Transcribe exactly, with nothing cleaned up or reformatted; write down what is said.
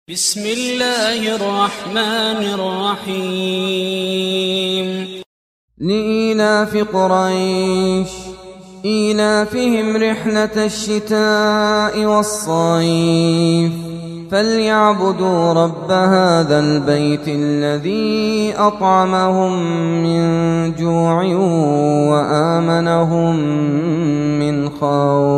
بسم الله الرحمن الرحيم لإيلاف قريش إيلافهم رحلة الشتاء والصيف فليعبدوا رب هذا البيت الذي أطعمهم من جوع وآمنهم من خوف.